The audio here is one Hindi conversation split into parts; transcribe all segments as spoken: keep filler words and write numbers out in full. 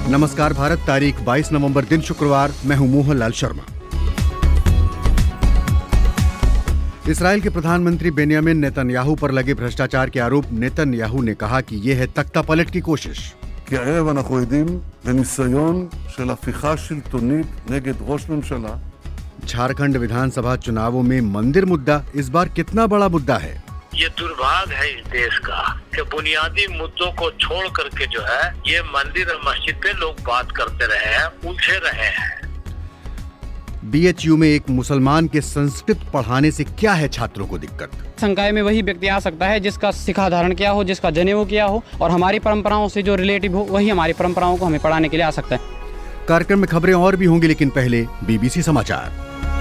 नमस्कार भारत, तारीख बाईस नवंबर, दिन शुक्रवार। मैं हूं मोहनलाल शर्मा। इसराइल के प्रधानमंत्री बेंयामिन नेतन्याहू पर लगे भ्रष्टाचार के आरोप नेतन्याहू ने कहा कि यह है तख्तापलट की कोशिश। כערב אנחנו עדים לניסיון של הפיכה שלטונית נגד ראש ממשלה। झारखंड विधानसभा चुनावों में मंदिर मुद्दा इस बार कितना बड़ा मुद्दा है? ये दुर्भाग्य है इस देश का कि बुनियादी मुद्दों को छोड़ करके जो है ये मंदिर और मस्जिद पे लोग बात करते रहे हैं, उलझे रहे हैं। बीएचयू में एक मुसलमान के संस्कृत पढ़ाने से क्या है छात्रों को दिक्कत? संकाय में वही व्यक्ति आ सकता है जिसका शिखा धारण किया हो, जिसका जनेऊ किया हो और हमारी परंपराओं से जो रिलेटिव हो, वही हमारी परंपराओं को हमें पढ़ाने के लिए आ सकता है। कार्यक्रम में खबरें और भी होंगी, लेकिन पहले बीबीसी समाचार।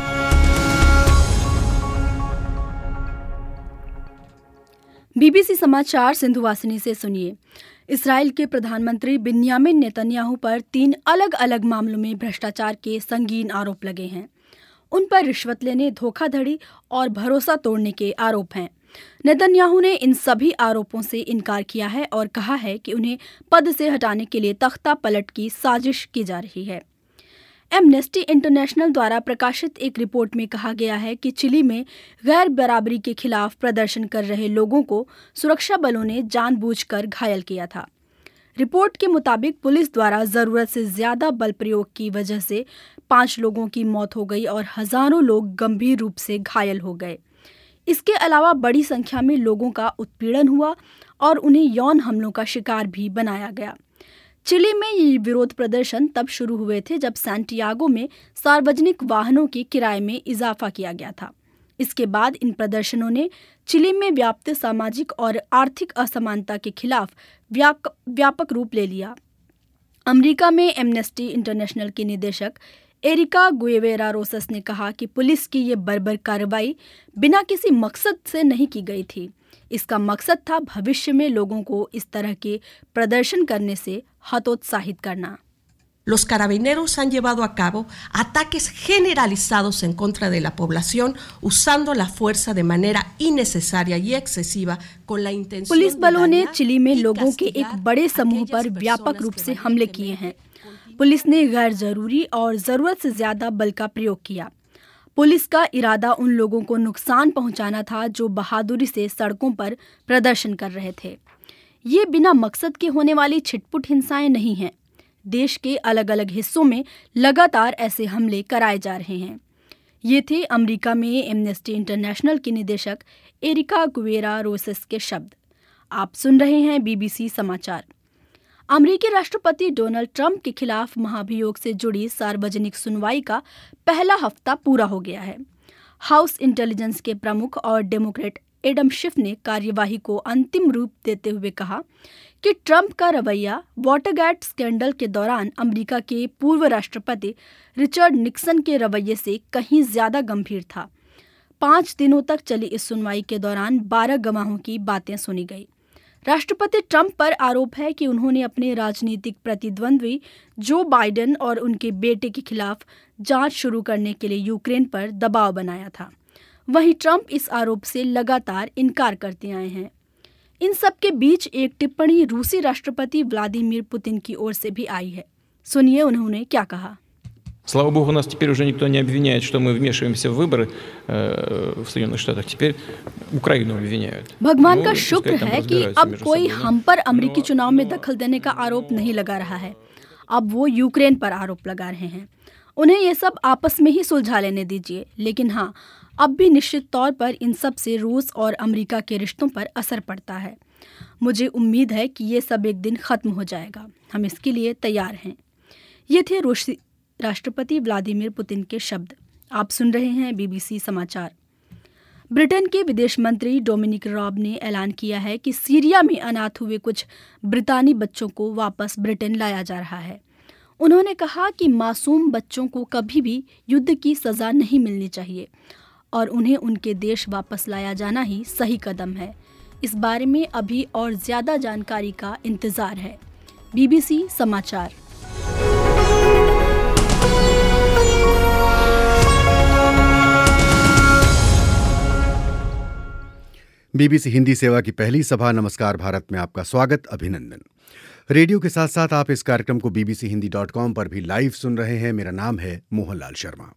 बीबीसी समाचार सिंधुवासिनी से सुनिए। इसराइल के प्रधानमंत्री बेंयामिन नेतन्याहू पर तीन अलग अलग मामलों में भ्रष्टाचार के संगीन आरोप लगे हैं। उन पर रिश्वत लेने, धोखाधड़ी और भरोसा तोड़ने के आरोप हैं। नेतन्याहू ने इन सभी आरोपों से इनकार किया है और कहा है कि उन्हें पद से हटाने के लिए तख्ता पलट की साजिश की जा रही है। एमनेस्टी इंटरनेशनल द्वारा प्रकाशित एक रिपोर्ट में कहा गया है कि चिली में गैर बराबरी के खिलाफ प्रदर्शन कर रहे लोगों को सुरक्षा बलों ने जानबूझकर घायल किया था। रिपोर्ट के मुताबिक पुलिस द्वारा जरूरत से ज्यादा बल प्रयोग की वजह से पांच लोगों की मौत हो गई और हजारों लोग गंभीर रूप से घायल हो गए। इसके अलावा बड़ी संख्या में लोगों का उत्पीड़न हुआ और उन्हें यौन हमलों का शिकार भी बनाया गया। चिली में ये विरोध प्रदर्शन तब शुरू हुए थे जब सैंटियागो में सार्वजनिक वाहनों के किराए में इजाफा किया गया था। इसके बाद इन प्रदर्शनों ने चिली में व्याप्त सामाजिक और आर्थिक असमानता के खिलाफ व्यापक रूप ले लिया। अमेरिका में एमनेस्टी इंटरनेशनल की निदेशक एरिका गुएवेरा रोसस ने कहा कि पुलिस की ये बर्बर कार्रवाई बिना किसी मकसद से नहीं की गई थी। इसका मकसद था भविष्य में लोगों को इस तरह के प्रदर्शन करने से हतोत्साहित करना। Los carabineros han llevado a cabo ataques generalizados en contra de la población usando la fuerza de manera innecesaria y excesiva con la intención police बलों ने चिली में लोगों के एक बड़े समूह पर व्यापक रूप से हमले किए हैं। पुलिस ने गैर जरूरी और जरूरत से ज्यादा बल का प्रयोग किया। पुलिस का इरादा उन लोगों को नुकसान पहुंचाना था जो बहादुरी से सड़कों पर प्रदर्शन कर रहे थे। ये बिना मकसद के होने वाली छिटपुट हिंसाएं नहीं हैं। देश के अलग अलग हिस्सों में लगातार ऐसे हमले कराए जा रहे हैं। ये थे अमेरिका में एमनेस्टी इंटरनेशनल की निदेशक एरिका गुएवेरा रोसस के शब्द। आप सुन रहे हैं बीबीसी समाचार। अमेरिकी राष्ट्रपति डोनाल्ड ट्रंप के खिलाफ महाभियोग से जुड़ी सार्वजनिक सुनवाई का पहला हफ्ता पूरा हो गया है। हाउस इंटेलिजेंस के प्रमुख और डेमोक्रेट एडम शिफ ने कार्यवाही को अंतिम रूप देते हुए कहा कि ट्रंप का रवैया वाटरगेट स्कैंडल के दौरान अमेरिका के पूर्व राष्ट्रपति रिचर्ड निक्सन के रवैये से कहीं ज्यादा गंभीर था। पांच दिनों तक चली इस सुनवाई के दौरान बारह गवाहों की बातें सुनी गई। राष्ट्रपति ट्रंप पर आरोप है कि उन्होंने अपने राजनीतिक प्रतिद्वंद्वी जो बाइडेन और उनके बेटे के खिलाफ जांच शुरू करने के लिए यूक्रेन पर दबाव बनाया था। वहीं ट्रंप इस आरोप से लगातार इनकार करते आए हैं। इन सब के बीच एक टिप्पणी रूसी राष्ट्रपति व्लादिमीर पुतिन की ओर से भी आई है। सुनिए उन्होंने क्या कहा। Слава богу, нас теперь уже никто не обвиняет, что мы вмешиваемся в выборы э, в Соединенных Штатах. Теперь Украину обвиняют. भगवान का शुक्र है कि अब कोई हम पर अमेरिकी चुनाव में दखल देने का आरोप नहीं लगा रहा है। अब वो यूक्रेन पर आरोप लगा रहे हैं। उन्हें ये सब आपस में ही सुलझा लेने दीजिए। लेकिन हाँ, अब भी निश्चित तौर पर इन सब से रूस और अमेरिका के रिश्तों पर असर पड़ता है। मुझे उम्मीद है कि ये सब एक दिन खत्म हो जाएगा। हम इसके लिए तैयार हैं। ये थे रूसी राष्ट्रपति व्लादिमीर पुतिन के शब्द। आप सुन रहे हैं बीबीसी समाचार। ब्रिटेन के विदेश मंत्री डोमिनिक रॉब ने ऐलान किया है कि सीरिया में अनाथ हुए कुछ ब्रितानी बच्चों को वापस ब्रिटेन लाया जा रहा है। उन्होंने कहा कि मासूम बच्चों को कभी भी युद्ध की सजा नहीं मिलनी चाहिए और उन्हें उनके देश वापस लाया जाना ही सही कदम है। इस बारे में अभी और ज्यादा जानकारी का इंतजार है। बीबीसी समाचार। बीबीसी हिंदी सेवा की पहली सभा नमस्कार भारत में आपका स्वागत, अभिनंदन। रेडियो के साथ साथ आप इस कार्यक्रम को बीबीसी हिंदी डॉट कॉम पर भी लाइव सुन रहे हैं। मेरा नाम है मोहनलाल शर्मा।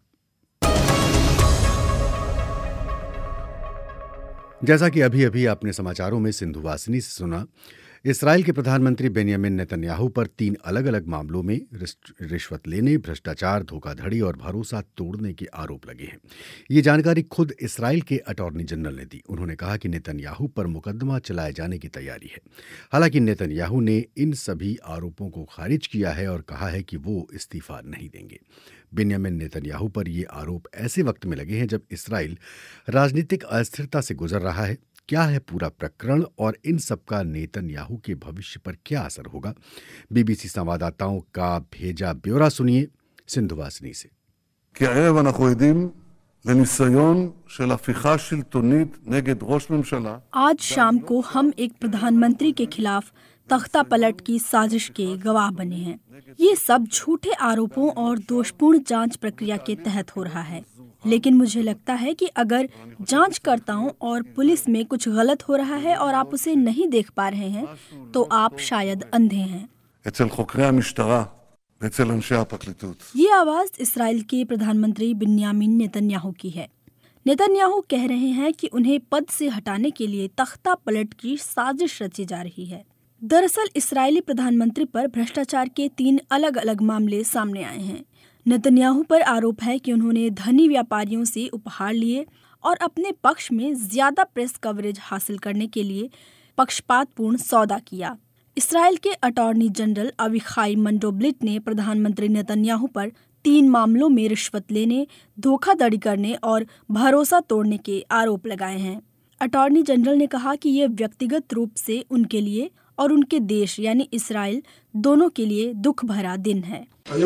जैसा कि अभी अभी आपने समाचारों में सिंधु वासिनी से सुना, इसराइल के प्रधानमंत्री बेंयामिन नेतन्याहू पर तीन अलग अलग मामलों में रिश्वत लेने, भ्रष्टाचार, धोखाधड़ी और भरोसा तोड़ने के आरोप लगे हैं। ये जानकारी खुद इसराइल के अटॉर्नी जनरल ने दी। उन्होंने कहा कि नेतन्याहू पर मुकदमा चलाए जाने की तैयारी है। हालांकि नेतन्याहू ने इन सभी आरोपों को खारिज किया है और कहा है कि वो इस्तीफा नहीं देंगे। बेंयामिन नेतन्याहू पर ये आरोप ऐसे वक्त में लगे हैं जब इसराइल राजनीतिक अस्थिरता से गुजर रहा है। क्या है पूरा प्रकरण और इन सब का नेतन्याहू के भविष्य पर क्या असर होगा? बीबीसी संवाददाताओं का भेजा ब्यौरा सुनिए सिंधु वासिनी से। כי הערב אנחנו עדים לניסיון של הפיכה שלטונית נגד ראש ממשלה. आज शाम को हम एक प्रधानमंत्री के खिलाफ तख्ता पलट की साजिश के गवाह बने हैं। ये सब झूठे आरोपों और दोषपूर्ण जांच प्रक्रिया के तहत हो रहा है। लेकिन मुझे लगता है कि अगर जांचकर्ताओं और पुलिस में कुछ गलत हो रहा है और आप उसे नहीं देख पा रहे हैं तो आप शायद अंधे हैं। אצל חוקרי המשטרה ואצל אנשי הפרקליטות. ये आवाज इसराइल के प्रधानमंत्री बिन्यामिन नेतन्याहू की है। नेतन्याहू कह रहे हैं कि उन्हें पद से हटाने के लिए तख्ता पलट की साजिश रची जा रही है। दरअसल इसराइली प्रधानमंत्री पर भ्रष्टाचार के तीन अलग अलग मामले सामने आए हैं। नेतन्याहू पर आरोप है कि उन्होंने धनी व्यापारियों से उपहार लिए और अपने पक्ष में ज्यादा प्रेस कवरेज हासिल करने के लिए पक्षपातपूर्ण सौदा किया। इसराइल के अटॉर्नी जनरल अविखाई मंडोब्लिट ने प्रधानमंत्री नेतन्याहू पर तीन मामलों में रिश्वत लेने, धोखाधड़ी करने और भरोसा तोड़ने के आरोप लगाए हैं। अटॉर्नी जनरल ने कहा कि ये व्यक्तिगत रूप से उनके लिए और उनके देश यानी इसराइल दोनों के लिए दुख भरा दिन है।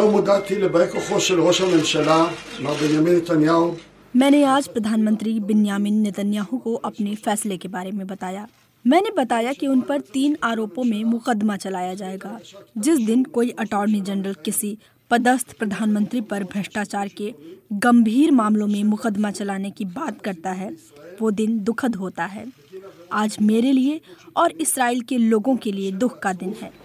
मैंने आज प्रधानमंत्री बिन्यामिन नेतन्याहू को अपने फैसले के बारे में बताया। मैंने बताया कि उन पर तीन आरोपों में मुकदमा चलाया जाएगा। जिस दिन कोई अटॉर्नी जनरल किसी पदस्थ प्रधानमंत्री पर भ्रष्टाचार के गंभीर मामलों में मुकदमा चलाने की बात करता है, वो दिन दुखद होता है। आज मेरे लिए और इसराइल के लोगों के लिए दुख का दिन है।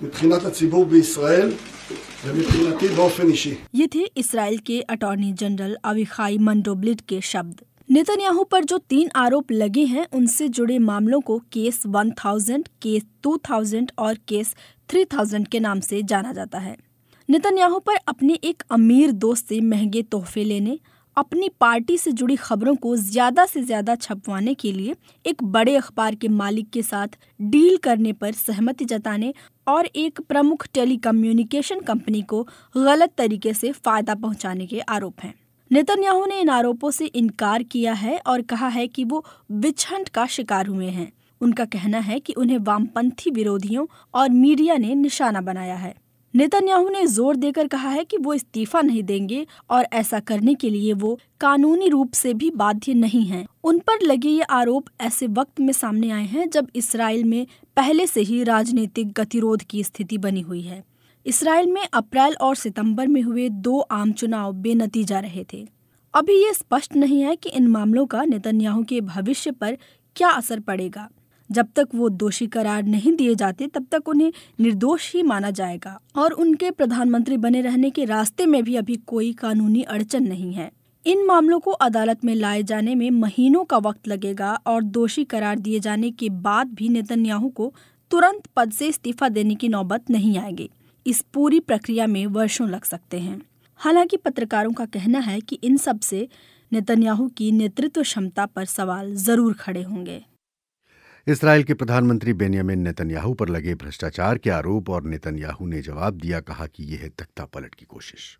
ये थे इसराइल के अटॉर्नी जनरल अविखाई मंडोब्लिट के शब्द। नेतन्याहू पर जो तीन आरोप लगे हैं उनसे जुड़े मामलों को case one thousand, case two thousand और केस थ्री थाउजेंड के नाम से जाना जाता है। नेतन्याहू पर अपने एक अमीर दोस्त से महंगे तोहफे लेने, अपनी पार्टी से जुड़ी खबरों को ज्यादा से ज्यादा छपवाने के लिए एक बड़े अखबार के मालिक के साथ डील करने पर सहमति जताने और एक प्रमुख टेलीकम्युनिकेशन कंपनी को गलत तरीके से फायदा पहुंचाने के आरोप हैं। नेतन्याहू ने इन आरोपों से इनकार किया है और कहा है कि वो विच हंट का शिकार हुए हैं। उनका कहना है कि उन्हें वामपंथी विरोधियों और मीडिया ने निशाना बनाया है। नेतन्याहू ने जोर देकर कहा है कि वो इस्तीफा नहीं देंगे और ऐसा करने के लिए वो कानूनी रूप से भी बाध्य नहीं हैं। उन पर लगे ये आरोप ऐसे वक्त में सामने आए हैं जब इसराइल में पहले से ही राजनीतिक गतिरोध की स्थिति बनी हुई है। इसराइल में अप्रैल और सितंबर में हुए दो आम चुनाव बेनतीजा रहे थे। अभी ये स्पष्ट नहीं है कि इन मामलों का नेतन्याहू के भविष्य पर क्या असर पड़ेगा। जब तक वो दोषी करार नहीं दिए जाते तब तक उन्हें निर्दोष ही माना जाएगा और उनके प्रधानमंत्री बने रहने के रास्ते में भी अभी कोई कानूनी अड़चन नहीं है। इन मामलों को अदालत में लाए जाने में महीनों का वक्त लगेगा और दोषी करार दिए जाने के बाद भी नेतन्याहू को तुरंत पद से इस्तीफा देने की नौबत नहीं आएगी। इस पूरी प्रक्रिया में वर्षों लग सकते हैं। हालांकि पत्रकारों का कहना है कि इन सब से नेतन्याहू की नेतृत्व क्षमता पर सवाल जरूर खड़े होंगे। इसराइल के प्रधानमंत्री बेंयामिन नेतन्याहू पर लगे भ्रष्टाचार के आरोप और नेतन्याहू ने जवाब दिया, कहा कि यह है तख्ता पलट की कोशिश।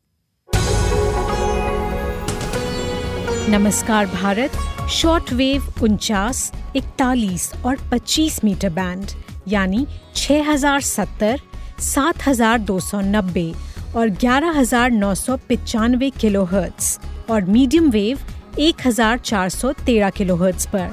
नमस्कार भारत, शॉर्ट वेव उनचास, इकतालीस और पच्चीस मीटर बैंड यानी छह हजार सत्तर, सात हजार दो सौ नब्बे और ग्यारह हजार नौ सौ पिचानवे किलो हर्ट्ज और मीडियम वेव एक हजार चार सौ तेरह किलो हर्ट्ज पर।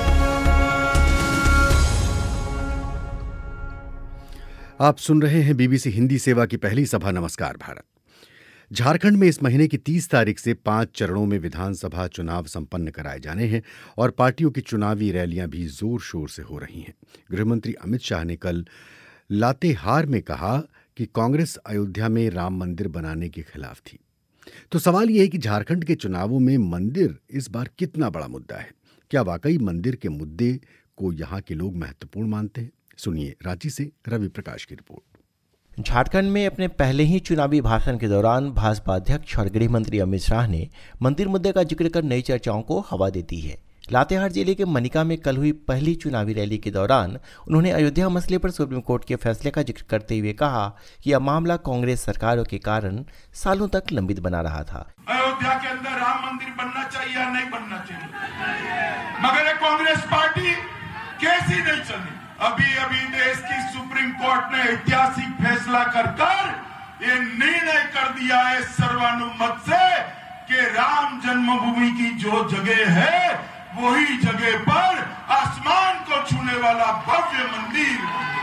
आप सुन रहे हैं बीबीसी हिंदी सेवा की पहली सभा नमस्कार भारत। झारखंड में इस महीने की तीस तारीख से पांच चरणों में विधानसभा चुनाव संपन्न कराए जाने हैं और पार्टियों की चुनावी रैलियां भी जोर शोर से हो रही हैं। गृहमंत्री अमित शाह ने कल लातेहार में कहा कि कांग्रेस अयोध्या में राम मंदिर बनाने के खिलाफ थी। तो सवाल यह है कि झारखंड के चुनावों में मंदिर इस बार कितना बड़ा मुद्दा है? क्या वाकई मंदिर के मुद्दे को यहां के लोग महत्वपूर्ण मानते हैं? सुनिए रांची से रवि प्रकाश की रिपोर्ट। झारखंड में अपने पहले ही चुनावी भाषण के दौरान भाजपा अध्यक्ष और गृह मंत्री अमित शाह ने मंदिर मुद्दे का जिक्र कर नई चर्चाओं को हवा दे दी है। लातेहार जिले के मनिका में कल हुई पहली चुनावी रैली के दौरान उन्होंने अयोध्या मसले पर सुप्रीम कोर्ट के फैसले का जिक्र करते हुए कहा कि यह मामला कांग्रेस सरकारों के कारण सालों तक लंबित बना रहा था। अयोध्या के अंदर राम मंदिर बनना चाहिए या नहीं बनना चाहिए, मगर कांग्रेस पार्टी कैसी नहीं चली। अभी अभी देश की सुप्रीम कोर्ट ने ऐतिहासिक फैसला कर कर ये निर्णय कर दिया है सर्वानुमत से कि राम जन्मभूमि की जो जगह है वही जगह पर आसमान को छूने वाला भव्य मंदिर।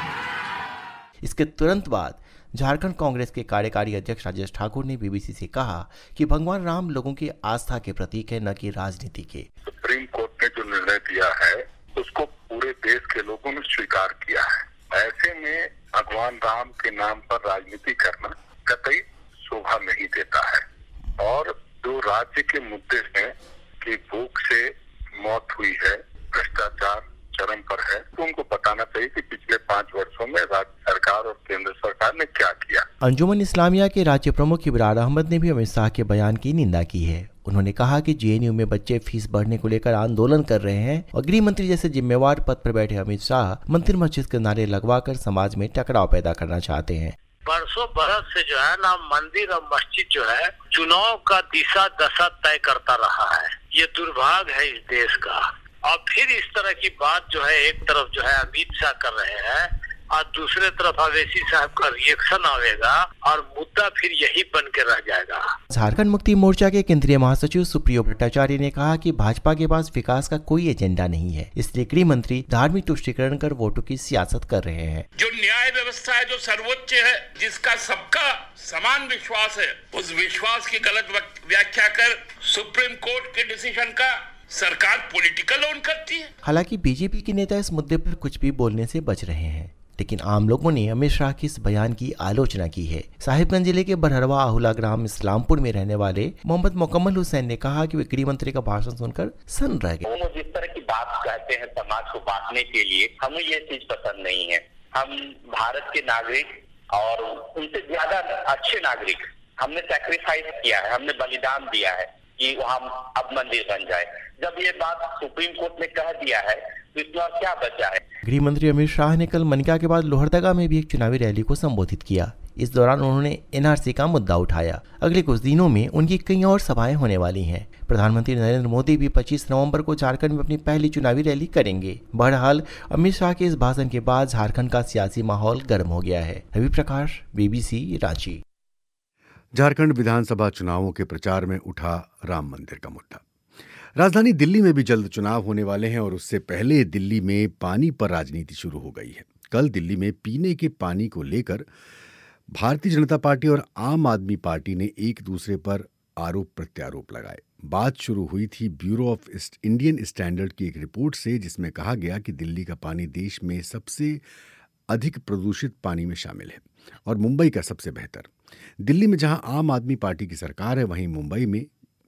इसके तुरंत बाद झारखंड कांग्रेस के कार्यकारी अध्यक्ष राजेश ठाकुर ने बीबीसी से कहा कि भगवान राम लोगों की आस्था के प्रतीक है, न कि राजनीति के। सुप्रीम कोर्ट ने जो निर्णय दिया है उसको पूरे देश के लोगों ने स्वीकार किया है। ऐसे में भगवान राम के नाम पर राजनीति करना कतई शोभा नहीं देता है। और जो राज्य के मुद्दे हैं कि भूख से मौत हुई है, भ्रष्टाचार चरम पर है, तो उनको बताना चाहिए कि पिछले पाँच वर्षों में राज्य सरकार और केंद्र सरकार ने क्या किया। अंजुमन इस्लामिया के राज्य प्रमुख इब्रार अहमद ने भी अमित शाह के बयान की निंदा की है। उन्होंने कहा कि जेएनयू में बच्चे फीस बढ़ने को लेकर आंदोलन कर रहे हैं और गृह मंत्री जैसे जिम्मेवार पद पर बैठे अमित शाह मंदिर मस्जिद के नारे लगवाकर समाज में टकराव पैदा करना चाहते हैं। बरसों बरस से जो है ना मंदिर और मस्जिद जो है चुनाव का दिशा दशा तय करता रहा है। ये दुर्भाग्य है इस देश का। और फिर इस तरह की बात जो है एक तरफ जो है अमित शाह कर रहे हैं और दूसरे तरफ अवैसी साहब का रिएक्शन आवेगा और मुद्दा फिर यही बन के रह जाएगा। झारखंड मुक्ति मोर्चा के केंद्रीय महासचिव सुप्रियो भट्टाचार्य ने कहा कि भाजपा के पास विकास का कोई एजेंडा नहीं है, इसलिए गृह मंत्री धार्मिक तुष्टीकरण कर वोटों की सियासत कर रहे हैं। जो न्याय व्यवस्था है, जो सर्वोच्च है, जिसका सबका समान विश्वास है, उस विश्वास की गलत व्याख्या कर सुप्रीम कोर्ट के डिसीजन का सरकार पॉलिटिकल ओन करती है। हालांकि बीजेपी के नेता इस मुद्दे पर कुछ भी बोलने से बच रहे हैं, लेकिन आम लोगों ने अमित शाह के इस बयान की आलोचना की है। साहिबगंज जिले के बरहरवा आहुला ग्राम इस्लामपुर में रहने वाले मोहम्मद मुकम्मल हुसैन ने कहा कि वे गृह मंत्री का भाषण सुनकर सन रह गए। वो जिस तरह की बात कहते हैं समाज को बांटने के लिए, हमें ये चीज पसंद नहीं है। हम भारत के नागरिक और उनसे ज्यादा अच्छे नागरिक, हमने सैक्रिफाइस किया है, हमने बलिदान दिया है कि हम अब मंदिर बन जाए। जब ये बात सुप्रीम कोर्ट ने कह दिया है तो इसमें और क्या बचा है। गृह मंत्री अमित शाह ने कल मनिका के बाद लोहरदगा में भी एक चुनावी रैली को संबोधित किया। इस दौरान उन्होंने एनआरसी का मुद्दा उठाया। अगले कुछ दिनों में उनकी कई और सभाएं होने वाली हैं। प्रधानमंत्री नरेंद्र मोदी भी पच्चीस नवंबर को झारखंड में अपनी पहली चुनावी रैली करेंगे। बहरहाल अमित शाह के इस भाषण के बाद झारखंड का सियासी माहौल गर्म हो गया है। रवि प्रकाश, बीबीसी, रांची। झारखंड विधानसभा चुनावों के प्रचार में उठा राम मंदिर का मुद्दा। राजधानी दिल्ली में भी जल्द चुनाव होने वाले हैं और उससे पहले दिल्ली में पानी पर राजनीति शुरू हो गई है। कल दिल्ली में पीने के पानी को लेकर भारतीय जनता पार्टी और आम आदमी पार्टी ने एक दूसरे पर आरोप प्रत्यारोप लगाए। बात शुरू हुई थी ब्यूरो ऑफ इंडियन स्टैंडर्ड की एक रिपोर्ट से, जिसमें कहा गया कि दिल्ली का पानी देश में सबसे अधिक प्रदूषित पानी में शामिल है और मुंबई का सबसे बेहतर। दिल्ली में जहां आम आदमी पार्टी की सरकार है, वहीं मुंबई में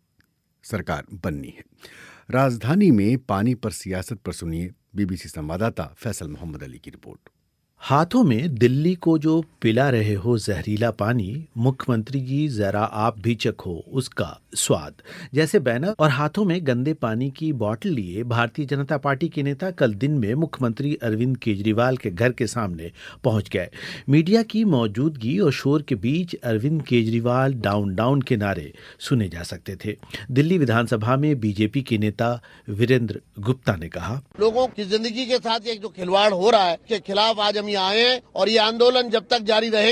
सरकार बननी है। राजधानी में पानी पर सियासत पर सुनिए बीबीसी संवाददाता फैसल मोहम्मद अली की रिपोर्ट। हाथों में दिल्ली को जो पिला रहे हो जहरीला पानी, मुख्यमंत्री जी जरा आप भी चखो उसका स्वाद, जैसे बैनर और हाथों में गंदे पानी की बोतल लिए भारतीय जनता पार्टी के नेता कल दिन में मुख्यमंत्री अरविंद केजरीवाल के घर के सामने पहुंच गए। मीडिया की मौजूदगी और शोर के बीच अरविंद केजरीवाल डाउन डाउन के नारे सुने जा सकते थे। दिल्ली विधानसभा में बीजेपी के नेता वीरेंद्र गुप्ता ने कहा, लोगों की जिंदगी के साथ एक जो खिलवाड़ हो रहा है के खिलाफ आज हम आए हैं और ये आंदोलन जब तक जारी रहेगा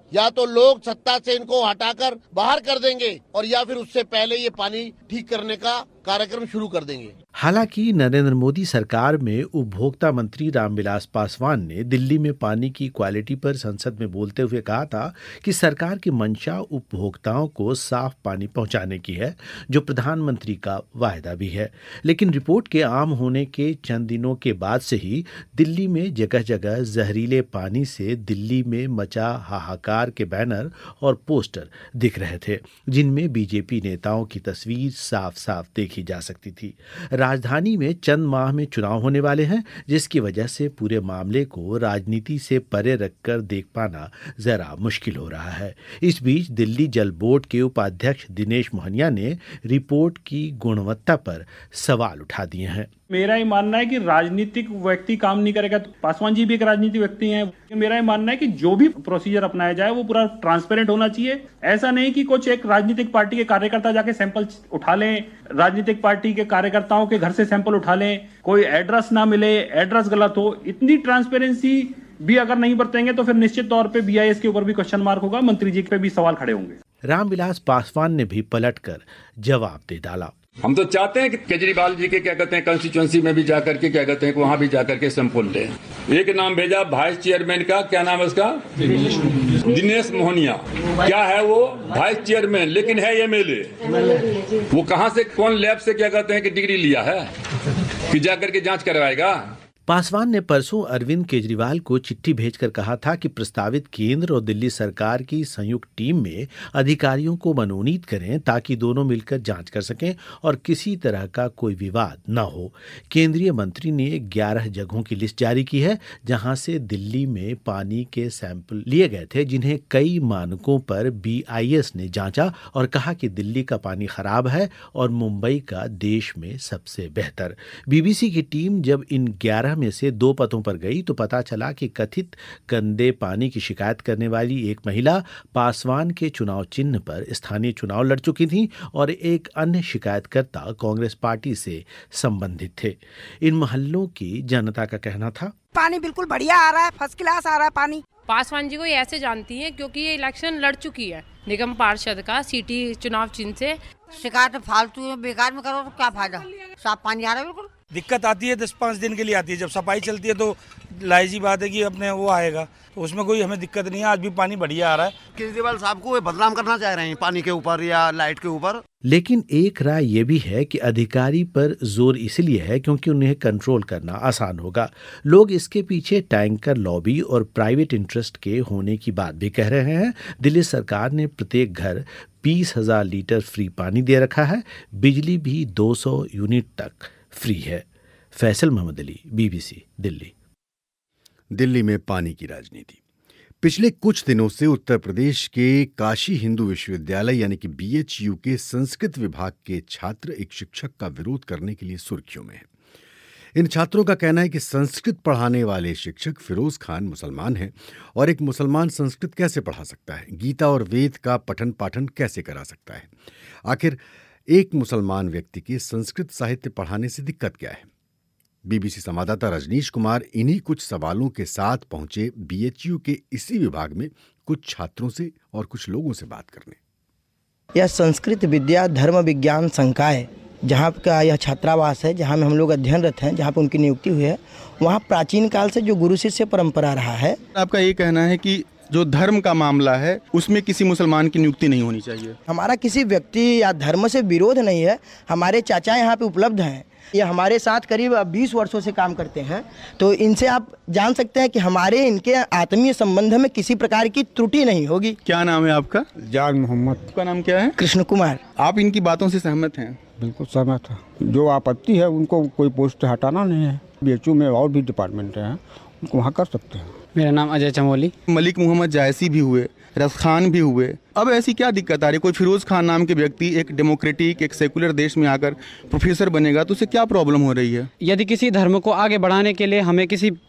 या तो लोग सत्ता से इनको हटाकर बाहर कर देंगे और या फिर उससे पहले ये पानी ठीक करने का कार्यक्रम शुरू कर देंगे। हालांकि नरेंद्र मोदी सरकार में उपभोक्ता मंत्री रामविलास पासवान ने दिल्ली में पानी की क्वालिटी पर संसद में बोलते हुए कहा था कि सरकार की मंशा उपभोक्ताओं को साफ पानी पहुंचाने की है, जो प्रधानमंत्री का वायदा भी है। लेकिन रिपोर्ट के आम होने के चंद दिनों के बाद से ही दिल्ली में जगह जगह जहरीले पानी से दिल्ली में मचा हाहाकार के बैनर और पोस्टर दिख रहे थे, जिनमें बीजेपी नेताओं की तस्वीर साफ साफ देखी जा सकती थी। राजधानी में चंद माह में चुनाव होने वाले हैं, जिसकी वजह से पूरे मामले को राजनीति से परे रखकर देख पाना जरा मुश्किल हो रहा है। इस बीच दिल्ली जल बोर्ड के उपाध्यक्ष दिनेश मोहनिया ने रिपोर्ट की गुणवत्ता पर सवाल उठा दिए हैं। मेरा ये मानना है कि राजनीतिक व्यक्ति काम नहीं करेगा, तो पासवान जी भी एक राजनीतिक व्यक्ति हैं। मेरा ये मानना है कि जो भी प्रोसीजर अपनाया जाए वो पूरा ट्रांसपेरेंट होना चाहिए। ऐसा नहीं कि कुछ एक राजनीतिक पार्टी के कार्यकर्ता जाके सैंपल उठा लें, राजनीतिक पार्टी के कार्यकर्ताओं के घर से सैंपल उठा लें, कोई एड्रेस ना मिले, एड्रेस गलत हो। इतनी ट्रांसपेरेंसी भी अगर नहीं बरतेंगे तो फिर निश्चित तौर पे बीआईएस के ऊपर भी क्वेश्चन मार्क होगा, मंत्री जी पे भी सवाल खड़े होंगे। रामविलास पासवान ने भी पलटकर जवाब दे डाला। हम तो चाहते हैं कि केजरीवाल जी के क्या कहते हैं कंस्टिट्यूएंसी में भी जाकर के क्या कहते हैं कि वहां भी जाकर के सैंपल लें। एक नाम भेजा वाइस चेयरमैन का, क्या नाम है उसका, दिनेश मोहनिया। क्या है वो, वाइस चेयरमैन, लेकिन है एमएलए। वो कहां से, कौन लैब से क्या कहते हैं कि डिग्री लिया है कि जाकर के जांच करवाएगा। पासवान ने परसों अरविंद केजरीवाल को चिट्ठी भेजकर कहा था कि प्रस्तावित केंद्र और दिल्ली सरकार की संयुक्त टीम में अधिकारियों को मनोनीत करें ताकि दोनों मिलकर जांच कर सकें और किसी तरह का कोई विवाद न हो। केंद्रीय मंत्री ने ग्यारह जगहों की लिस्ट जारी की है जहां से दिल्ली में पानी के सैंपल लिए गए थे, जिन्हें कई मानकों पर बीआईएस ने जांचा और कहा कि दिल्ली का पानी खराब है और मुंबई का देश में सबसे बेहतर। बीबीसी की टीम जब इन ग्यारह में से दो पतों पर गई तो पता चला कि कथित गंदे पानी की शिकायत करने वाली एक महिला पासवान के चुनाव चिन्ह पर स्थानीय चुनाव लड़ चुकी थी और एक अन्य शिकायतकर्ता कांग्रेस पार्टी से संबंधित थे। इन मोहल्लों की जनता का कहना था, पानी बिल्कुल बढ़िया आ रहा है, फर्स्ट क्लास आ रहा है पानी। पासवान जी को ये ऐसे जानती हैं क्योंकि ये इलेक्शन लड़ चुकी है निगम पार्षद का सिटी चुनाव चिन्ह से। शिकायत फालतू बेकार में करो तो क्या फायदा, साफ पानी आ रहा है। बिल्कुल दिक्कत आती है दस पाँच दिन के लिए आती है, जब सफाई चलती है तो लाइजी बात है कि अपने वो आएगा, तो उसमें कोई हमें दिक्कत नहीं है। आज भी पानी बढ़िया आ रहा है। केजरीवाल साहब को बदनाम करना चाह रहे हैं पानी के ऊपर या लाइट के ऊपर। लेकिन एक राय ये भी है कि अधिकारी पर जोर इसलिए है क्योंकि उन्हें कंट्रोल करना आसान होगा। लोग इसके पीछे टैंकर लॉबी और प्राइवेट इंटरेस्ट के होने की बात भी कह रहे हैं। दिल्ली सरकार ने प्रत्येक घर बीस हजार लीटर फ्री पानी दे रखा है, बिजली भी दो सौ यूनिट तक फ्री है। फैसल मोहम्मद अली, बीबीसी दिल्ली। दिल्ली में पानी की राजनीति। पिछले कुछ दिनों से उत्तर प्रदेश के काशी हिंदू विश्वविद्यालय यानी कि बीएचयू के संस्कृत विभाग के छात्र एक शिक्षक का विरोध करने के लिए सुर्खियों में हैं। इन छात्रों का कहना है कि संस्कृत पढ़ाने वाले शिक्षक फिरोज खान मुसलमान हैं और एक मुसलमान संस्कृत कैसे पढ़ा सकता है, गीता और वेद का पठन पाठन कैसे करा सकता है। आखिर एक मुसलमान व्यक्ति के संस्कृत साहित्य पढ़ाने से दिक्कत क्या है। बीबीसी संवाददाता रजनीश कुमार इन्हीं कुछ सवालों के साथ पहुंचे बीएचयू के इसी विभाग में कुछ छात्रों से और कुछ लोगों से बात करने। यह संस्कृत विद्या धर्म विज्ञान संकाय जहाँ का यह छात्रावास है, जहाँ में हम लोग अध्ययनरत हैं, जहाँ पर उनकी नियुक्ति हुई है, वहाँ प्राचीन काल से जो गुरु शिष्य परंपरा रहा है। आपका ये कहना है कि जो धर्म का मामला है उसमें किसी मुसलमान की नियुक्ति नहीं होनी चाहिए। हमारा किसी व्यक्ति या धर्म से विरोध नहीं है। हमारे चाचा यहाँ पे उपलब्ध हैं, ये हमारे साथ करीब बीस वर्षों से काम करते हैं, तो इनसे आप जान सकते हैं कि हमारे इनके आत्मीय संबंध में किसी प्रकार की त्रुटि नहीं होगी। क्या नाम है आपका? जान मोहम्मद। आपका नाम क्या है? कृष्ण कुमार। आप इनकी बातों से सहमत हैं? बिल्कुल सहमत है। जो आपत्ति है उनको कोई पोस्ट हटाना नहीं है। बीएचयू में और भी डिपार्टमेंट हैं, उनको वहाँ कर सकते हैं। मेरा नाम अजय चमोली। मलिक मोहम्मद जायसी भी हुए, रस खान भी हुए, अब ऐसी क्या दिक्कत आ रही? कोई फिरोज खान नाम के व्यक्ति एक डेमोक्रेटिक एक सेकुलर देश में आकर प्रोफेसर बनेगा तो उसे क्या प्रॉब्लम हो रही है? यदि किसी धर्म को आगे बढ़ाने के लिए हमें किसी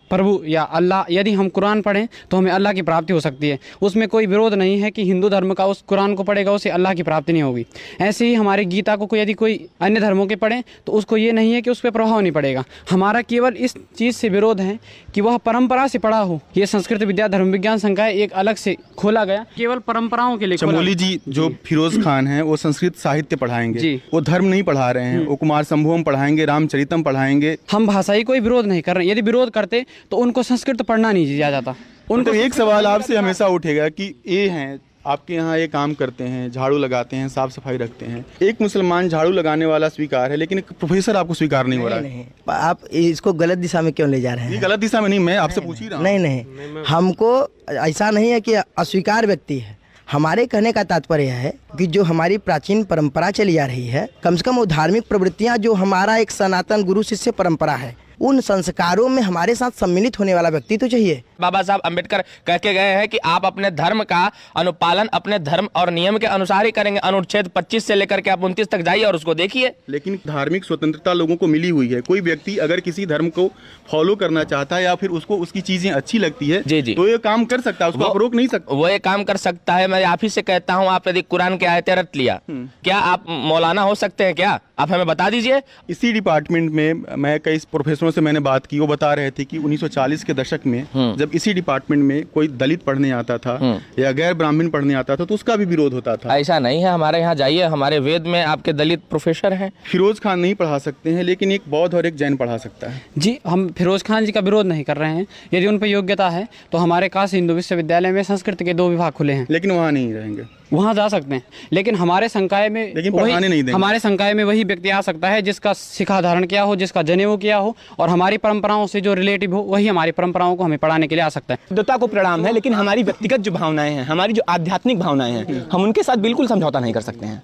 प्रभु या अल्लाह, यदि हम कुरान पढ़ें तो हमें अल्लाह की प्राप्ति हो सकती है। उसमें कोई विरोध नहीं है कि हिंदू धर्म का उस कुरान को पढ़ेगा उसे अल्लाह की प्राप्ति नहीं होगी। ऐसे ही हमारी गीता को कोई यदि कोई अन्य धर्मों के पढ़ें तो उसको ये नहीं है कि उस पर प्रभाव नहीं पड़ेगा। हमारा केवल इस चीज़ से विरोध है कि वह परंपरा से पढ़ा हो। ये संस्कृत विद्या धर्म विज्ञान संकाय एक अलग से खोला गया, केवल परंपराओं के लिए। चमोली जी, जो फिरोज खान हैं वो संस्कृत साहित्य पढ़ाएंगे, वो धर्म नहीं पढ़ा रहे हैं। वो कुमार संभवम पढ़ाएंगे, रामचरितम पढ़ाएंगे। हम भाषाई कोई विरोध नहीं कर रहे हैं। यदि विरोध करते तो उनको संस्कृत पढ़ना नहीं दिया जाता। उनको एक सवाल आपसे हमेशा उठेगा कि ये हैं आपके यहाँ ये काम करते हैं, झाड़ू लगाते हैं, साफ सफाई रखते हैं। एक मुसलमान झाड़ू लगाने वाला स्वीकार है, लेकिन एक प्रोफेसर आपको स्वीकार नहीं, नहीं हो रहा है। नहीं, आप इसको गलत दिशा में क्यों ले जा रहे हैं? ये गलत दिशा में नहीं, मैं आपसे पूछ ही रहा हूँ। नहीं नहीं, हमको ऐसा नहीं है कि अस्वीकार व्यक्ति है। हमारे कहने का तात्पर्य है कि जो हमारी प्राचीन परंपरा चली आ रही है, कम से कम वो धार्मिक प्रवृत्तियां जो हमारा एक सनातन गुरु शिष्य परंपरा है, उन संस्कारों में हमारे साथ सम्मिलित होने वाला व्यक्ति तो चाहिए। बाबा साहब अम्बेडकर कह के गए हैं कि आप अपने धर्म का अनुपालन अपने धर्म और नियम के अनुसार ही करेंगे। अनुच्छेद पच्चीस से लेकर के आप उनतीस तक जाइए और उसको देखिए। लेकिन धार्मिक स्वतंत्रता लोगों को मिली हुई है। कोई व्यक्ति अगर किसी धर्म को फॉलो करना चाहता है या फिर उसको उसकी चीजें अच्छी लगती है, जी जी, तो ये काम कर सकता है, उसको आप रोक नहीं सकते। वो ये काम कर सकता है। मैं आप ही से कहता हूँ, आप यदि कुरान के आयतें रट लिया, क्या आप मौलाना हो सकते हैं? क्या आप हमें बता दीजिए। इसी डिपार्टमेंट में मैं कई प्रोफेसरों से मैंने बात की, वो बता रहे थे कि उन्नीस सौ चालीस के दशक में जब इसी डिपार्टमेंट में कोई दलित पढ़ने आता था या गैर ब्राह्मण पढ़ने आता था तो उसका भी विरोध होता था। ऐसा नहीं है, हमारे यहाँ जाइए, हमारे वेद में आपके दलित प्रोफेसर हैं। फिरोज खान नहीं पढ़ा सकते हैं, लेकिन एक बौद्ध और एक जैन पढ़ा सकता है। जी, हम फिरोज खान जी का विरोध नहीं कर रहे हैं। यदि उन पर योग्यता है तो हमारे काशी हिंदू विश्वविद्यालय में संस्कृत के दो विभाग खुले हैं, लेकिन वहाँ नहीं रहेंगे। वहाँ जा सकते हैं, लेकिन हमारे संकाय में लेकिन पढ़ाने नहीं देंगे। हमारे संकाय में वही व्यक्ति आ सकता है जिसका शिखा धारण किया हो, जिसका जनेऊ किया हो और हमारी परंपराओं से जो रिलेटिव हो, वही हमारी परंपराओं को हमें पढ़ाने के लिए आ सकता है। शुद्धता को प्रणाम है, लेकिन हमारी व्यक्तिगत जो भावनाएं हैं, हमारी जो आध्यात्मिक भावनाएं हैं, हम उनके साथ बिल्कुल समझौता नहीं कर सकते हैं।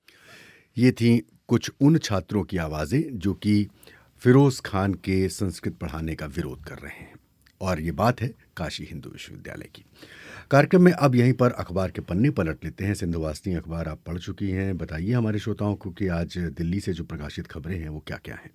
ये थी कुछ उन छात्रों की आवाज़ें जो कि फिरोज खान के संस्कृत पढ़ाने का विरोध कर रहे हैं, और ये बात है काशी हिंदू विश्वविद्यालय की। कार्यक्रम में अब यहीं पर अखबार के पन्ने पलट लेते हैं। सिंधुवासिनी अखबार आप पढ़ चुकी हैं, बताइए हमारे श्रोताओं को कि आज दिल्ली से जो प्रकाशित खबरें हैं वो क्या क्या हैं।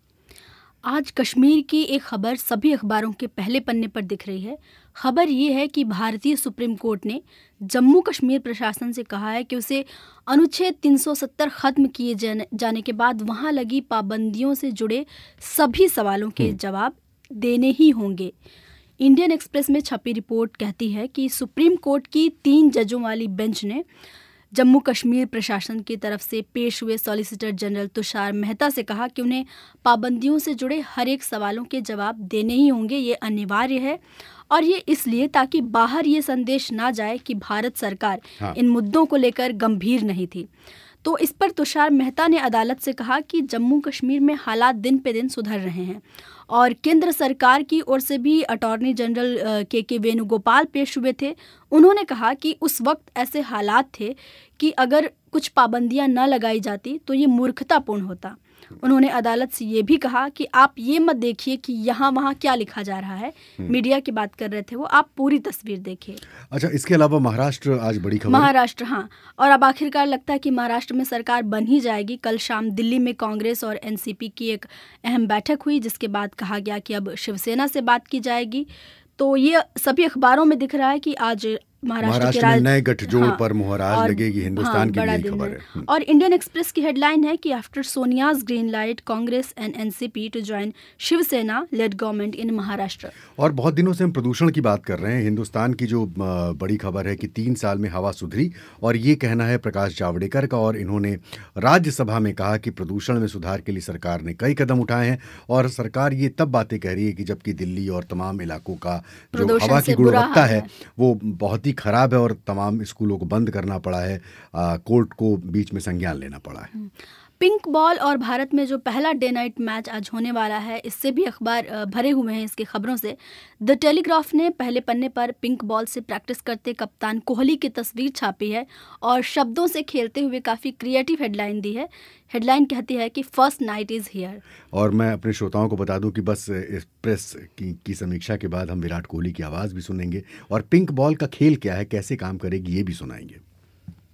आज कश्मीर की एक खबर सभी अखबारों के पहले पन्ने पर दिख रही है। खबर ये है कि भारतीय सुप्रीम कोर्ट ने जम्मू कश्मीर प्रशासन से कहा है कि उसे अनुच्छेद तीन सौ सत्तर खत्म किए जाने के बाद वहां लगी पाबंदियों से जुड़े सभी सवालों के जवाब देने ही होंगे। इंडियन एक्सप्रेस में छपी रिपोर्ट कहती है कि सुप्रीम कोर्ट की तीन जजों वाली बेंच ने जम्मू कश्मीर प्रशासन की तरफ से पेश हुए सॉलिसिटर जनरल तुषार मेहता से कहा कि उन्हें पाबंदियों से जुड़े हर एक सवालों के जवाब देने ही होंगे। ये अनिवार्य है, और ये इसलिए ताकि बाहर ये संदेश ना जाए कि भारत सरकार हाँ। इन मुद्दों को लेकर गंभीर नहीं थी। तो इस पर तुषार मेहता ने अदालत से कहा कि जम्मू कश्मीर में हालात दिन पे दिन सुधर रहे हैं, और केंद्र सरकार की ओर से भी अटॉर्नी जनरल के के वेणुगोपाल पेश हुए थे। उन्होंने कहा कि उस वक्त ऐसे हालात थे कि अगर कुछ पाबंदियां न लगाई जाती तो ये मूर्खतापूर्ण होता। उन्होंने अदालत से ये भी कहा कि आप ये मत देखिए कि यहाँ वहाँ क्या लिखा जा रहा है, मीडिया की बात कर रहे थे वो, आप पूरी तस्वीर देखिए। अच्छा, इसके अलावा महाराष्ट्र आज बड़ी खबर। महाराष्ट्र, हाँ, और अब आखिरकार लगता है कि महाराष्ट्र में सरकार बन ही जाएगी। कल शाम दिल्ली में कांग्रेस और एनसीपी की एक अहम बैठक हुई, जिसके बाद कहा गया कि अब शिवसेना से बात की जाएगी। तो ये सभी अखबारों में दिख रहा है कि आज महाराष्ट्र, महाराष्ट्र में नए गठजोड़ हाँ, पर मुहर आज लगेगी। हिंदुस्तान हाँ, की बड़ी खबर है, है। और इंडियन एक्सप्रेस की हेडलाइन है कि after Sonia's green light Congress and NCP to join Shiv Sena led government in Maharashtra. और बहुत दिनों से हम प्रदूषण की बात कर रहे हैं। हिंदुस्तान की जो बड़ी खबर है कि तीन साल में हवा सुधरी, और ये कहना है प्रकाश जावड़ेकर का, और इन्होंने राज्यसभा में कहा कि प्रदूषण में सुधार के लिए सरकार ने कई कदम उठाए हैं, और सरकार ये तब बातें कह रही है कि जबकि दिल्ली और तमाम इलाकों का जो हवा की गुणवत्ता है वो बहुत खराब है और तमाम स्कूलों को बंद करना पड़ा है, आ, कोर्ट को बीच में संज्ञान लेना पड़ा है। पिंक बॉल और भारत में जो पहला डे नाइट मैच आज होने वाला है, इससे भी अखबार भरे हुए हैं इसकी खबरों से। द टेलीग्राफ ने पहले पन्ने पर पिंक बॉल से प्रैक्टिस करते कप्तान कोहली की तस्वीर छापी है और शब्दों से खेलते हुए काफ़ी क्रिएटिव हेडलाइन दी है। हेडलाइन कहती है कि फर्स्ट नाइट इज़ हियर। और मैं अपने श्रोताओं को बता दूं कि बस इस प्रेस की, की समीक्षा के बाद हम विराट कोहली की आवाज़ भी सुनेंगे, और पिंक बॉल का खेल क्या है, कैसे काम करेगी, ये भी सुनाएंगे।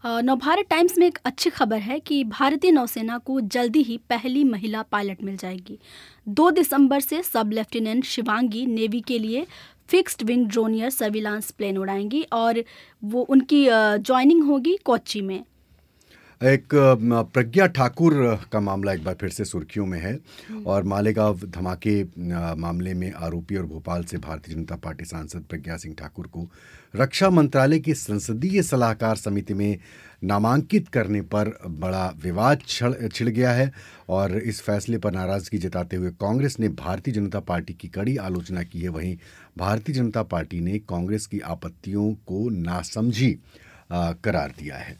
नवभारत टाइम्स में एक अच्छी खबर है कि भारतीय नौसेना को जल्दी ही पहली महिला पायलट मिल जाएगी। दो दिसंबर से सब लेफ्टिनेंट शिवांगी नेवी के लिए fixed wing Dornier surveillance plane उड़ाएंगी और वो उनकी ज्वाइनिंग होगी कोच्चि में। एक प्रज्ञा ठाकुर का मामला एक बार फिर से सुर्खियों में है और मालेगांव धमाके मामले में आरोपी और भोपाल से भारतीय जनता पार्टी सांसद प्रज्ञा सिंह ठाकुर को रक्षा मंत्रालय की संसदीय सलाहकार समिति में नामांकित करने पर बड़ा विवाद छिड़ गया है और इस फैसले पर नाराजगी जताते हुए कांग्रेस ने भारतीय जनता पार्टी की कड़ी आलोचना की है। वहीं भारतीय जनता पार्टी ने कांग्रेस की आपत्तियों को नासमझी करार दिया है।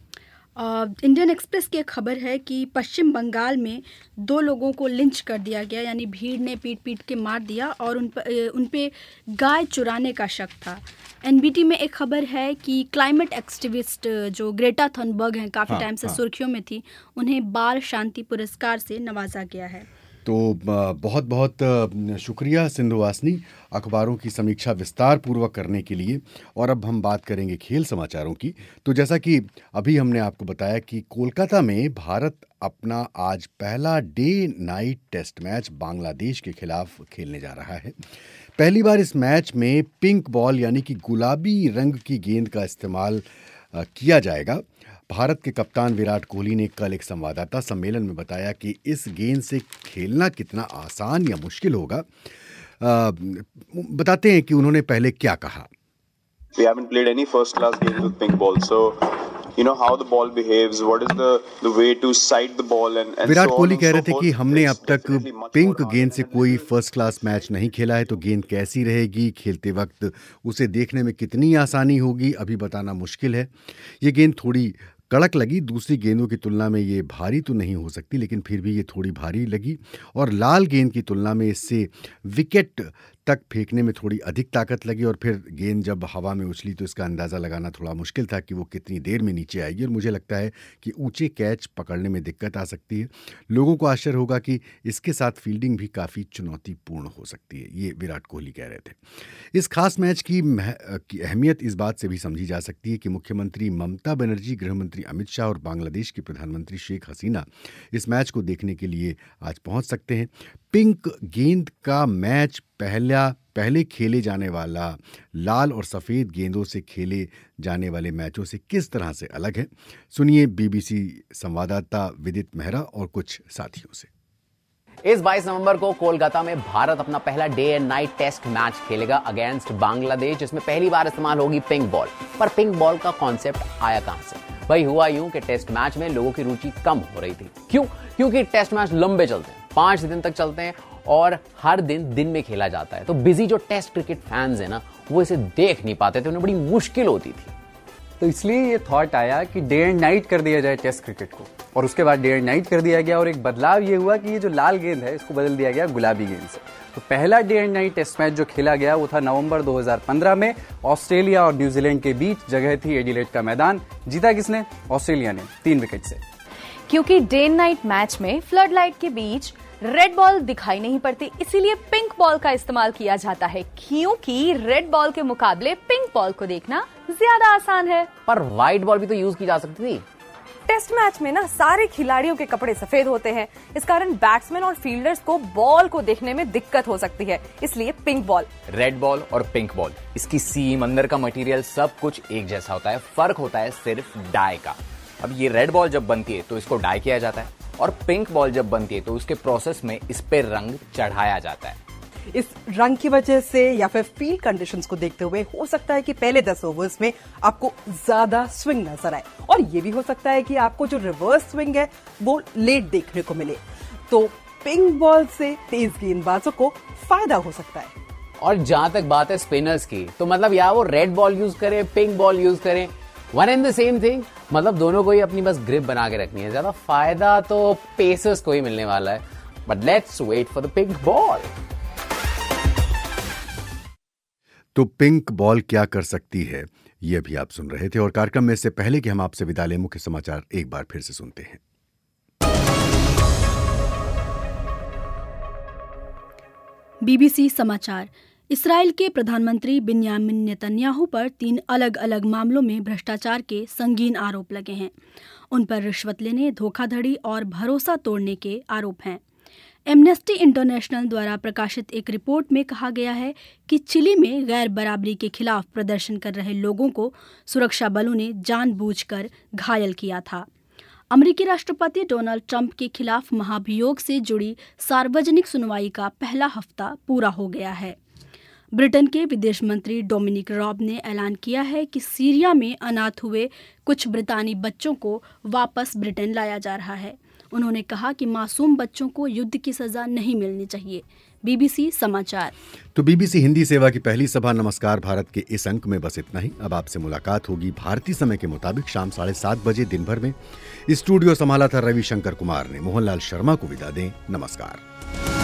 इंडियन एक्सप्रेस की एक खबर है कि पश्चिम बंगाल में दो लोगों को लिंच कर दिया गया, यानी भीड़ ने पीट पीट के मार दिया और उन पर उन पे गाय चुराने का शक था। एनबीटी में एक खबर है कि क्लाइमेट एक्टिविस्ट जो ग्रेटा थनबर्ग हैं, काफ़ी हाँ, टाइम से हाँ. सुर्खियों में थी, उन्हें बाल शांति पुरस्कार से नवाजा गया है। तो बहुत बहुत शुक्रिया सिंधुवासिनी अखबारों की समीक्षा विस्तार पूर्वक करने के लिए। और अब हम बात करेंगे खेल समाचारों की। तो जैसा कि अभी हमने आपको बताया कि कोलकाता में भारत अपना आज पहला day night test match Bangladesh के खिलाफ खेलने जा रहा है। पहली बार इस मैच में पिंक बॉल यानी कि गुलाबी रंग की गेंद का इस्तेमाल किया जाएगा। भारत के कप्तान विराट कोहली ने कल एक संवाददाता सम्मेलन में बताया कि इस गेंद से खेलना कितना आसान या मुश्किल होगा। आ, बताते हैं कि उन्होंने पहले क्या कहा। We haven't played any first class games with pink ball, so you know how the ball behaves, what is the the way to sight the ball and and Virat Kohli कह रहे थे कि हमने अब तक पिंक गेंद से कोई फर्स्ट क्लास मैच नहीं खेला है, तो गेंद कैसी रहेगी, खेलते वक्त उसे देखने में कितनी आसानी होगी, अभी बताना मुश्किल है। ये गेंद थोड़ी कड़क लगी, दूसरी गेंदों की तुलना में ये भारी तो नहीं हो सकती, लेकिन फिर भी ये थोड़ी भारी लगी और लाल गेंद की तुलना में इससे विकेट तक फेंकने में थोड़ी अधिक ताकत लगी और फिर गेंद जब हवा में उछली तो इसका अंदाज़ा लगाना थोड़ा मुश्किल था कि वो कितनी देर में नीचे आएगी और मुझे लगता है कि ऊंचे कैच पकड़ने में दिक्कत आ सकती है। लोगों को आश्चर्य होगा कि इसके साथ फील्डिंग भी काफ़ी चुनौतीपूर्ण हो सकती है, ये विराट कोहली कह रहे थे। इस खास मैच की अहमियत इस बात से भी समझी जा सकती है कि मुख्यमंत्री ममता बनर्जी, गृहमंत्री अमित शाह और बांग्लादेश के प्रधानमंत्री शेख हसीना इस मैच को देखने के लिए आज पहुंच सकते हैं। पिंक गेंद का मैच पहला पहले खेले जाने वाला लाल और सफ़ेद गेंदों से खेले जाने वाले मैचों से किस तरह से अलग है, सुनिए बीबीसी संवाददाता विदित मेहरा और कुछ साथियों से। इस बाईस नवंबर को कोलकाता में भारत अपना पहला day and night test match खेलेगा अगेंस्ट बांग्लादेश, जिसमें पहली बार इस्तेमाल होगी पिंक बॉल। पर पिंक बॉल का कॉन्सेप्ट आया कहां से? भाई हुआ यूं कि टेस्ट मैच में लोगों की रुचि कम हो रही थी। क्यों? क्योंकि टेस्ट मैच लंबे चलते हैं, पांच दिन तक चलते हैं और हर दिन दिन में खेला जाता है। तो बिजी जो टेस्ट क्रिकेट फैंस है ना, वो इसे देख नहीं पाते थे, उन्हें बड़ी मुश्किल होती थी। तो इसलिए ये थॉट आया कि डे एंड नाइट कर दिया जाए टेस्ट क्रिकेट को, और उसके बाद डे एंड नाइट कर दिया गया। और एक बदलाव ये हुआ कि ये जो लाल गेंद है इसको बदल दिया गया गुलाबी गेंद से। तो पहला day and night test match जो खेला गया वो था नवंबर दो हज़ार पंद्रह में ऑस्ट्रेलिया और न्यूजीलैंड के बीच। जगह थी एडिलेड का मैदान। जीता किसने? ऑस्ट्रेलिया ने, तीन विकेट से। क्योंकि डे एंड नाइट मैच में फ्लड लाइट के बीच रेड बॉल दिखाई नहीं पड़ती, इसीलिए पिंक बॉल का इस्तेमाल किया जाता है, क्योंकि रेड बॉल के मुकाबले पिंक बॉल को देखना ज्यादा आसान है। पर व्हाइट बॉल भी तो यूज की जा सकती थी। टेस्ट मैच में ना सारे खिलाड़ियों के कपड़े सफेद होते हैं, इस कारण बैट्समैन और फील्डर्स को बॉल को देखने में दिक्कत हो सकती है, इसलिए पिंक बॉल। रेड बॉल और पिंक बॉल, इसकी सीम, अंदर का मटेरियल सब कुछ एक जैसा होता है, फर्क होता है सिर्फ डाई का। अब ये रेड बॉल जब बनती है तो इसको डाई किया जाता है, और पिंक बॉल जब बनती है तो उसके प्रोसेस में इस पे रंग चढ़ाया जाता है। इस रंग की वजह से या फिर फील्ड कंडीशंस को देखते हुए हो सकता है कि पहले दस ओवर्स में आपको ज्यादा स्विंग नजर आए, और ये भी हो सकता है कि आपको जो रिवर्स स्विंग है वो लेट देखने को मिले। तो पिंक बॉल से तेज गेंदबाजों को फायदा हो सकता है। और जहां तक बात है स्पिनर्स की, तो मतलब या वो रेड बॉल यूज करें, पिंक बॉल यूज करें, one and the same thing. मतलब दोनों को ही अपनी बस ग्रिप बना के रखनी है। ज्यादा फायदा तो पेसर्स को ही मिलने वाला है। But let's wait for the pink ball. तो पिंक बॉल क्या कर सकती है, ये भी आप सुन रहे थे। और कार्यक्रम में इससे पहले कि हम आपसे विदा लें, मुख्य समाचार एक बार फिर से सुनते हैं। बीबीसी समाचार। इसराइल के प्रधानमंत्री बिन्यामिन नेतन्याहू पर तीन अलग अलग मामलों में भ्रष्टाचार के संगीन आरोप लगे हैं। उन पर रिश्वत लेने, धोखाधड़ी और भरोसा तोड़ने के आरोप हैं। एमनेस्टी इंटरनेशनल द्वारा प्रकाशित एक रिपोर्ट में कहा गया है कि चिली में गैर बराबरी के खिलाफ प्रदर्शन कर रहे लोगों को सुरक्षा बलों ने जानबूझकर घायल किया था। अमेरिकी राष्ट्रपति डोनाल्ड ट्रंप के खिलाफ महाभियोग से जुड़ी सार्वजनिक सुनवाई का पहला हफ्ता पूरा हो गया है। ब्रिटेन के विदेश मंत्री डोमिनिक रॉब ने ऐलान किया है कि सीरिया में अनाथ हुए कुछ ब्रितानी बच्चों को वापस ब्रिटेन लाया जा रहा है। उन्होंने कहा कि मासूम बच्चों को युद्ध की सजा नहीं मिलनी चाहिए। बीबीसी समाचार। तो बीबीसी हिंदी सेवा की पहली सभा नमस्कार भारत के इस अंक में बस इतना ही। अब आपसे मुलाकात होगी भारतीय समय के मुताबिक शाम साढ़े सात बजे दिन भर में। स्टूडियो संभाला था रविशंकर कुमार ने। मोहनलाल शर्मा को विदा दें। नमस्कार।